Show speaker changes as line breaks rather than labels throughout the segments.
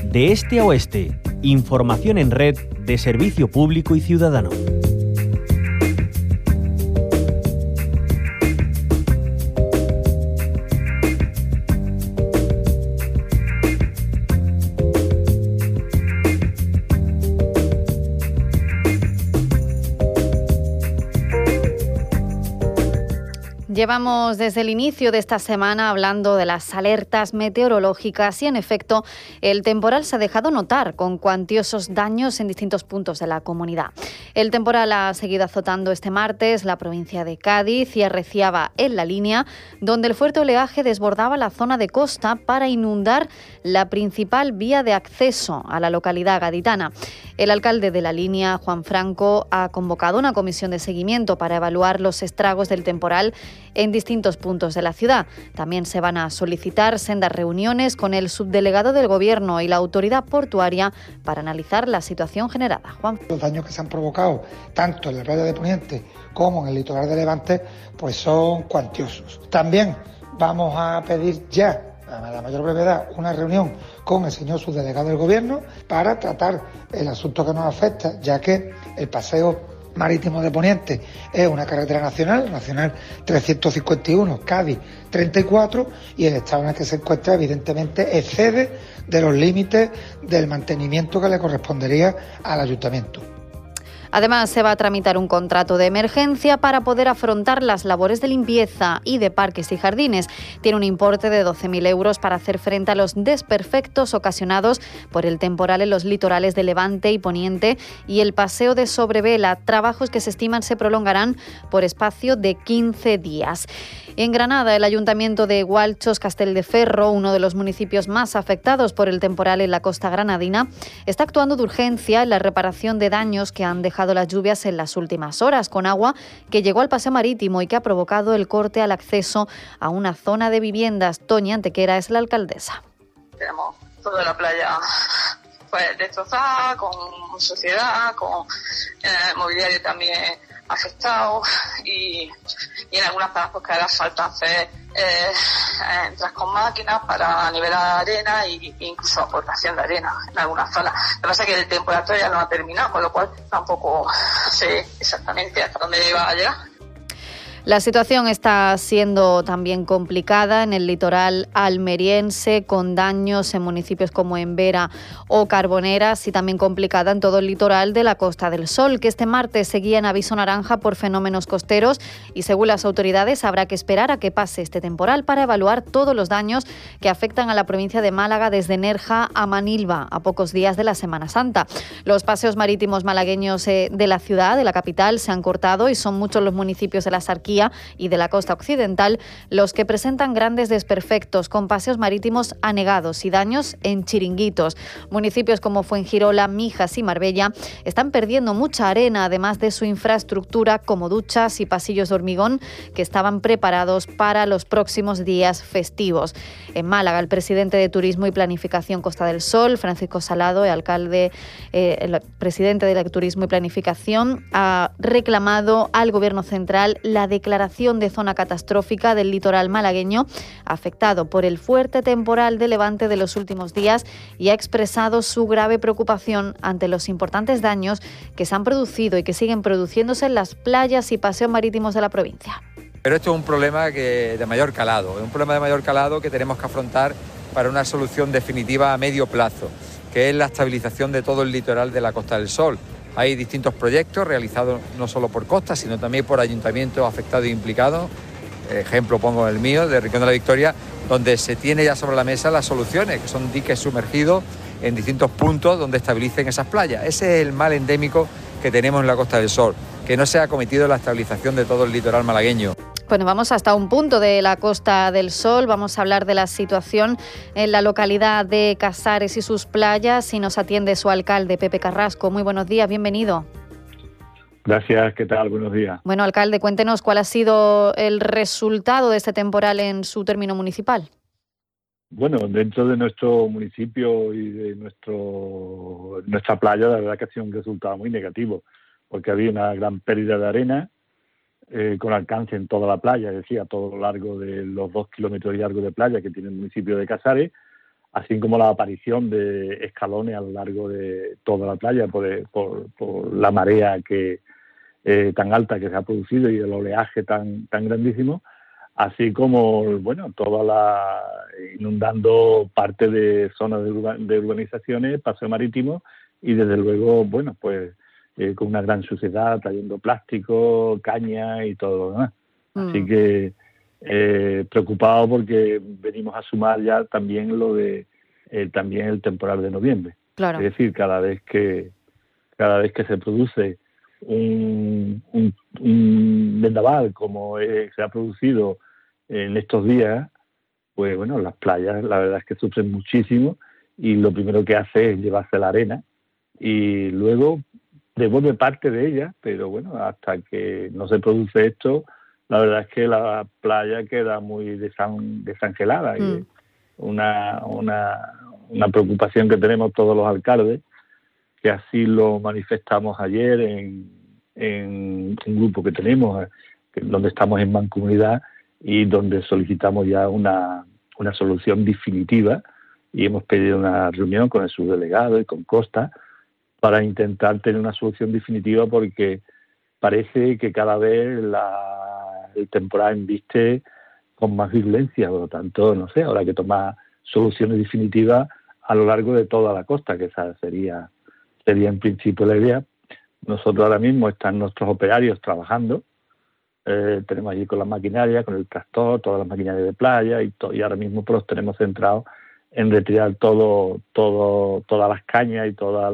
De este a oeste, información en red de servicio público y ciudadano.
Llevamos desde el inicio de esta semana hablando de las alertas meteorológicas y, en efecto, el temporal se ha dejado notar con cuantiosos daños en distintos puntos de la comunidad. El temporal ha seguido azotando este martes la provincia de Cádiz y arreciaba en La Línea, donde el fuerte oleaje desbordaba la zona de costa para inundar la principal vía de acceso a la localidad gaditana. El alcalde de La Línea, Juan Franco, ha convocado una comisión de seguimiento para evaluar los estragos del temporal en distintos puntos de la ciudad. También se van a solicitar sendas reuniones con el subdelegado del Gobierno y la autoridad portuaria para analizar la situación generada. Juan.
Los daños que se han provocado tanto en la playa de Poniente como en el litoral de Levante pues son cuantiosos. También vamos a pedir ya a la mayor brevedad una reunión con el señor subdelegado del Gobierno para tratar el asunto que nos afecta, ya que el paseo marítimo de Poniente es una carretera nacional 351, Cádiz 34, y el estado en el que se encuentra evidentemente excede de los límites del mantenimiento que le correspondería al ayuntamiento.
Además, se va a tramitar un contrato de emergencia para poder afrontar las labores de limpieza y de parques y jardines. Tiene un importe de 12.000 euros para hacer frente a los desperfectos ocasionados por el temporal en los litorales de Levante y Poniente y el paseo de Sobrevela, trabajos que se estiman se prolongarán por espacio de 15 días. En Granada, el Ayuntamiento de Gualchos Castelldeferro, uno de los municipios más afectados por el temporal en la costa granadina, está actuando de urgencia en la reparación de daños que han dejado las lluvias en las últimas horas, con agua que llegó al paseo marítimo y que ha provocado el corte al acceso a una zona de viviendas. Toñi Antequera es la alcaldesa.
Tenemos toda la playa pues destrozada, con suciedad, con mobiliario también afectado y en algunas zonas pues que hará falta hacer entrar con máquinas para nivelar arena e incluso aportación de arena en algunas zonas. Lo que pasa es que el temporal todavía no ha terminado, con lo cual tampoco sé exactamente hasta dónde va a llegar.
La situación está siendo también complicada en el litoral almeriense, con daños en municipios como Embera o Carboneras, y también complicada en todo el litoral de la Costa del Sol, que este martes seguía en aviso naranja por fenómenos costeros, y según las autoridades habrá que esperar a que pase este temporal para evaluar todos los daños que afectan a la provincia de Málaga desde Nerja a Manilva, a pocos días de la Semana Santa. Los paseos marítimos malagueños de la ciudad, de la capital, se han cortado y son muchos los municipios de la Sarquía y de la costa occidental los que presentan grandes desperfectos, con paseos marítimos anegados y daños en chiringuitos. Municipios como Fuengirola, Mijas y Marbella están perdiendo mucha arena, además de su infraestructura como duchas y pasillos de hormigón que estaban preparados para los próximos días festivos. En Málaga, el presidente de Turismo y Planificación Costa del Sol, Francisco Salado, el presidente de Turismo y Planificación, ha reclamado al Gobierno central la declaración de zona catastrófica del litoral malagueño afectado por el fuerte temporal de Levante de los últimos días y ha expresado su grave preocupación ante los importantes daños que se han producido y que siguen produciéndose en las playas y paseos marítimos de la provincia.
Pero esto es un problema de mayor calado, es un problema de mayor calado que tenemos que afrontar para una solución definitiva a medio plazo, que es la estabilización de todo el litoral de la Costa del Sol. Hay distintos proyectos realizados no solo por Costa, sino también por ayuntamientos afectados e implicados. Ejemplo pongo el mío, de Rincón de la Victoria, donde se tiene ya sobre la mesa las soluciones, que son diques sumergidos en distintos puntos donde estabilicen esas playas. Ese es el mal endémico que tenemos en la Costa del Sol, que no se ha acometido la estabilización de todo el litoral malagueño.
Bueno, vamos hasta un punto de la Costa del Sol. Vamos a hablar de la situación en la localidad de Casares y sus playas, y nos atiende su alcalde, Pepe Carrasco. Muy buenos días, bienvenido.
Gracias, ¿qué tal? Buenos días.
Bueno, alcalde, cuéntenos cuál ha sido el resultado de este temporal en su término municipal.
Bueno, dentro de nuestro municipio y de nuestra playa, la verdad que ha sido un resultado muy negativo, porque había una gran pérdida de arena, con alcance en toda la playa, es decir, a todo lo largo de los 2 kilómetros y algo de playa que tiene el municipio de Casares. así como la aparición de escalones a lo largo de toda la playa por la marea que tan alta que se ha producido y el oleaje tan grandísimo, así como, bueno, inundando parte de zonas de urbanizaciones, paseo marítimo, y desde luego, bueno, pues con una gran suciedad, trayendo plástico, caña y todo lo demás. Así que preocupado porque venimos a sumar ya también lo de también el temporal de noviembre.
Claro.
Es decir, cada vez que se produce un vendaval como se ha producido en estos días, pues bueno, las playas la verdad es que sufren muchísimo, y lo primero que hace es llevarse la arena y luego devuelve parte de ella, pero bueno, hasta que no se produce esto, la verdad es que la playa queda muy desangelada. Y una preocupación que tenemos todos los alcaldes, que así lo manifestamos ayer en un grupo que tenemos, donde estamos en mancomunidad y donde solicitamos ya una solución definitiva, y hemos pedido una reunión con el subdelegado y con Costa para intentar tener una solución definitiva, porque parece que cada vez el temporal embiste con más virulencia. Por lo tanto, no sé, habrá que tomar soluciones definitivas a lo largo de toda la costa, que esa sería en principio la idea. Nosotros ahora mismo están nuestros operarios trabajando, tenemos allí con la maquinaria, con el tractor, todas las maquinarias de playa, y ahora mismo pues los tenemos centrados en retirar todas las cañas y todo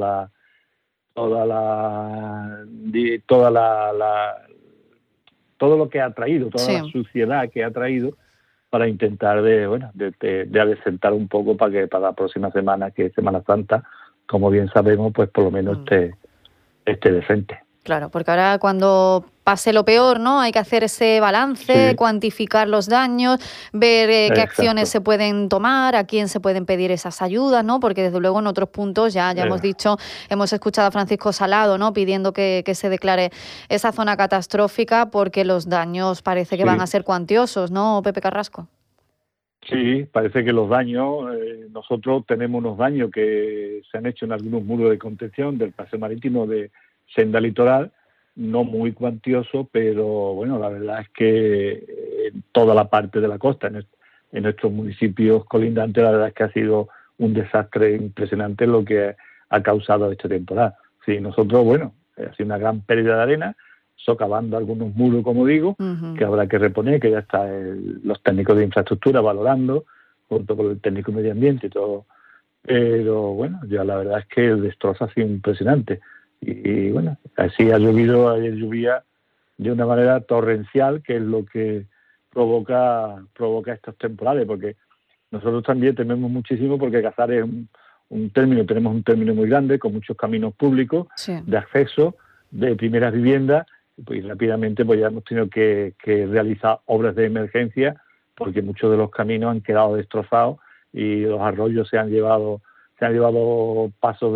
lo que ha traído, toda la suciedad que ha traído, para intentar de adecentar un poco para que para la próxima semana, que es Semana Santa, como bien sabemos, pues por lo menos esté decente.
Claro, porque ahora cuando pase lo peor, ¿no? Hay que hacer ese balance, cuantificar los daños, ver qué acciones se pueden tomar, a quién se pueden pedir esas ayudas, ¿no? Porque desde luego en otros puntos ya hemos dicho, hemos escuchado a Francisco Salado, ¿no? Pidiendo que se declare esa zona catastrófica, porque los daños parece que van a ser cuantiosos, ¿no, Pepe Carrasco?
Sí, parece que los daños, nosotros tenemos unos daños que se han hecho en algunos muros de contención del paseo marítimo de Senda Litoral, no muy cuantioso, pero bueno, la verdad es que toda la parte de la costa, en nuestros municipios colindantes, la verdad es que ha sido un desastre impresionante lo que ha causado este temporal. Sí, nosotros, bueno, ha sido una gran pérdida de arena, socavando algunos muros, como digo, que habrá que reponer, que ya están los técnicos de infraestructura valorando, junto con el técnico de medio ambiente y todo. Pero bueno, ya la verdad es que el destrozo ha sido impresionante. Y bueno, así ha llovido, ayer llovía de una manera torrencial, que es lo que provoca estos temporales, porque nosotros también tememos muchísimo, porque Casares es tenemos un término muy grande, con muchos caminos públicos de acceso, de primeras viviendas, pues rápidamente pues ya hemos tenido que realizar obras de emergencia, porque muchos de los caminos han quedado destrozados y los arroyos se han llevado pasos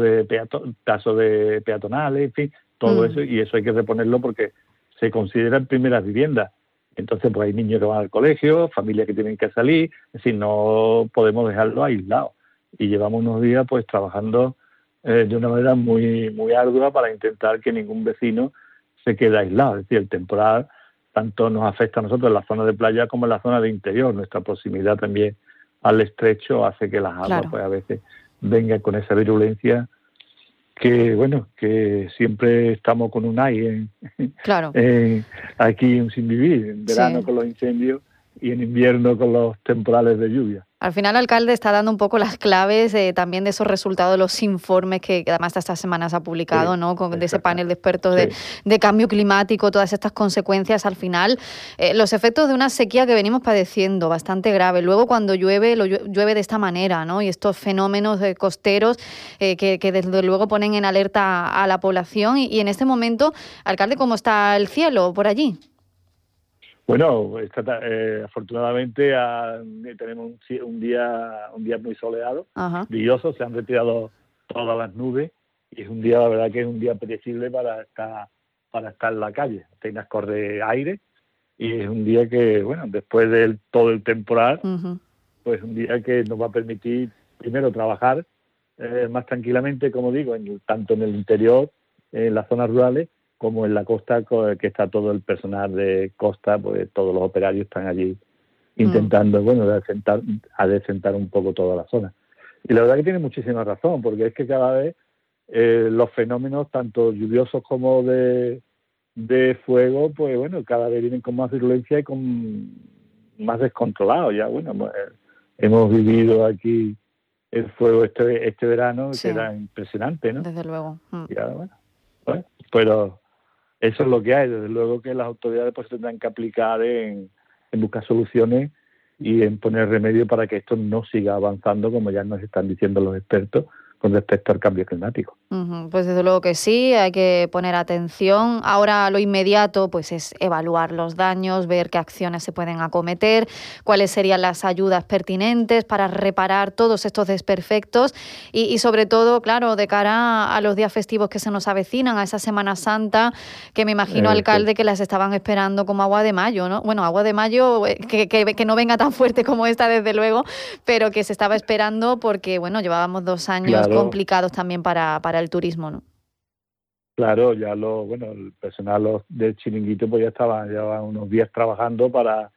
de peatonales, en fin, todo eso, y eso hay que reponerlo porque se consideran primeras viviendas. Entonces, pues hay niños que van al colegio, familias que tienen que salir, es decir, no podemos dejarlo aislado. Y llevamos unos días pues trabajando de una manera muy, muy ardua para intentar que ningún vecino se quede aislado. Es decir, el temporal tanto nos afecta a nosotros en la zona de playa como en la zona de interior. Nuestra proximidad también al estrecho hace que las aguas pues a veces vengan con esa virulencia, que bueno, que siempre estamos con un aire aquí sin vivir, en verano con los incendios y en invierno con los temporales de lluvia.
Al final, alcalde, está dando un poco las claves también de esos resultados de los informes que además estas semanas ha publicado, ¿no? De ese panel de expertos de cambio climático, todas estas consecuencias. Al final, los efectos de una sequía que venimos padeciendo, bastante grave. Luego, cuando llueve de esta manera, ¿no? Y estos fenómenos costeros que desde luego ponen en alerta a la población. Y en este momento, alcalde, ¿cómo está el cielo por allí?
Bueno, afortunadamente tenemos un día muy soleado, brilloso, se han retirado todas las nubes y es un día, la verdad que es un día apetecible para estar en la calle. Apenas corre aire y es un día que, bueno, después de todo el temporal, pues un día que nos va a permitir primero trabajar más tranquilamente, como digo, tanto en el interior, en las zonas rurales, como en la costa, que está todo el personal de costa, pues todos los operarios están allí intentando, adecentar un poco toda la zona. Y la verdad que tiene muchísima razón, porque es que cada vez los fenómenos, tanto lluviosos como de fuego, pues bueno, cada vez vienen con más virulencia y con más descontrolados. Ya, bueno, hemos vivido aquí el fuego este verano, sí, que era impresionante, ¿no?
Desde luego.
Ya, bueno, pero eso es lo que hay. Desde luego que las autoridades pues tendrán que aplicar en buscar soluciones y en poner remedio para que esto no siga avanzando, como ya nos están diciendo los expertos, con respecto al cambio climático.
Pues desde luego que sí, hay que poner atención. Ahora lo inmediato pues es evaluar los daños, ver qué acciones se pueden acometer, cuáles serían las ayudas pertinentes para reparar todos estos desperfectos y sobre todo, claro, de cara a los días festivos que se nos avecinan, a esa Semana Santa, que me imagino, alcalde, que las estaban esperando como agua de mayo, ¿no? Bueno, agua de mayo que no venga tan fuerte como esta, desde luego, pero que se estaba esperando porque, bueno, llevábamos 2 años complicados también para el turismo, ¿no?
Claro, ya el personal del chiringuito pues llevaban unos días trabajando para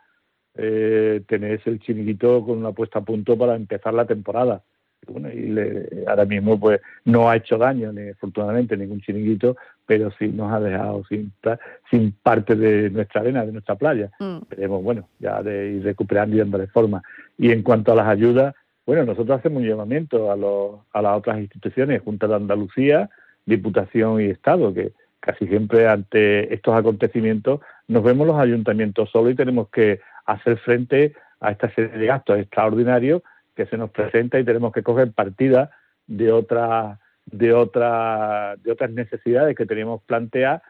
tener el chiringuito con una puesta a punto para empezar la temporada. Bueno, ahora mismo pues no ha hecho daño, afortunadamente, ningún chiringuito, pero sí nos ha dejado sin parte de nuestra arena, de nuestra playa. Esperemos, ya de ir recuperando y dándole forma. Y en cuanto a las ayudas, nosotros hacemos un llamamiento a las otras instituciones, Junta de Andalucía, Diputación y Estado, que casi siempre ante estos acontecimientos nos vemos los ayuntamientos solos y tenemos que hacer frente a esta serie de gastos extraordinarios que se nos presenta y tenemos que coger partida de otras necesidades que teníamos planteadas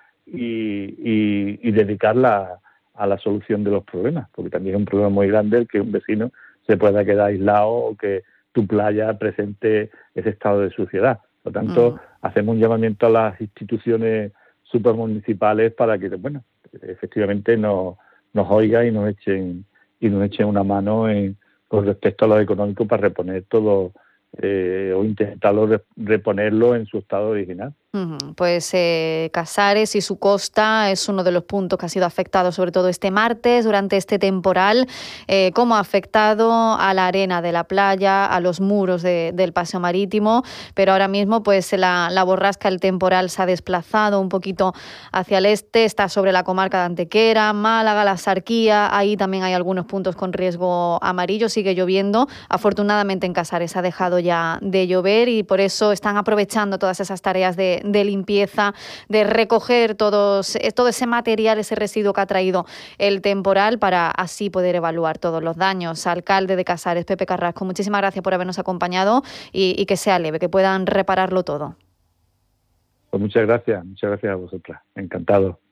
y dedicarla a la solución de los problemas, porque también es un problema muy grande el que un vecino se pueda quedar aislado o que tu playa presente ese estado de suciedad. Por lo tanto, hacemos un llamamiento a las instituciones supramunicipales para que, efectivamente nos oigan y nos echen una mano con respecto a lo económico para reponer todo o intentarlo reponerlo en su estado original.
Pues Casares y su costa es uno de los puntos que ha sido afectado, sobre todo este martes, durante este temporal. ¿Cómo ha afectado a la arena de la playa, a los muros del paseo marítimo? Pero ahora mismo pues la borrasca, el temporal, se ha desplazado un poquito hacia el este, está sobre la comarca de Antequera, Málaga, la Sarquía. Ahí también hay algunos puntos con riesgo amarillo, sigue lloviendo. Afortunadamente en Casares ha dejado ya de llover y por eso están aprovechando todas esas tareas de limpieza, de recoger todo ese material, ese residuo que ha traído el temporal, para así poder evaluar todos los daños. Alcalde de Casares, Pepe Carrasco, muchísimas gracias por habernos acompañado y que sea leve, que puedan repararlo todo.
Pues muchas gracias a vosotras, encantado.